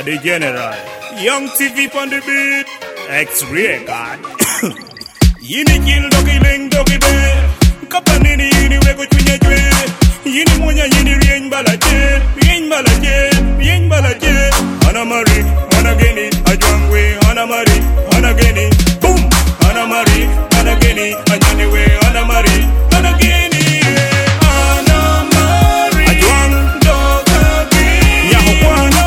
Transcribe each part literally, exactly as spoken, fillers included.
the general. Young T V on the beat. X-ray God. Yini kill doki ling doki bear. Kapanini yini wego chunye jwe. Yini monya yini rien balaje. Rien balaje. Rien balaje. Ana Mari, ana geni. Ajwangwe, ana Mari, ana geni. Boom. Ana Mari, ana geni. Anyane we, ana Mari, ana geni. Ana Mari. Ajwang doka geni. Yaho kwana.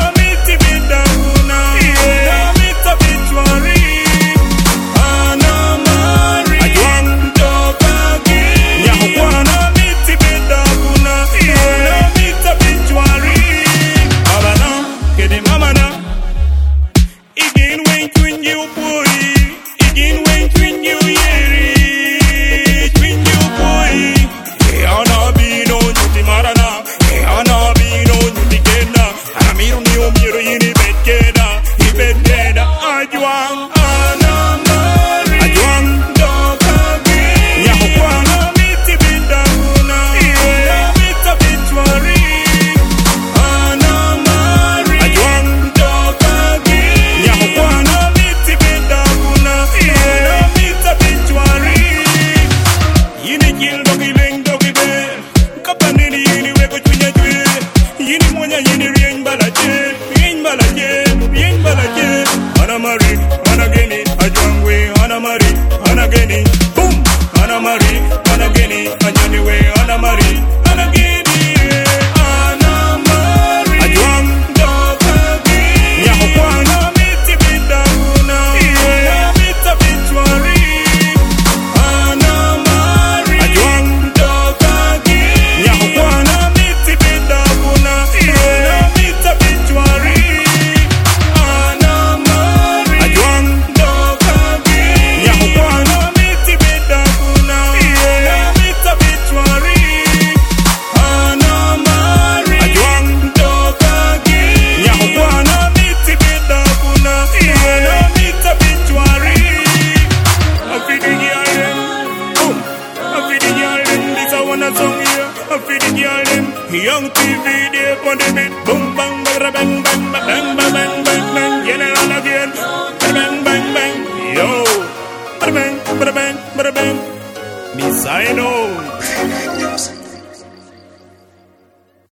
Yini kill doki ling doki bear. Kapanini yini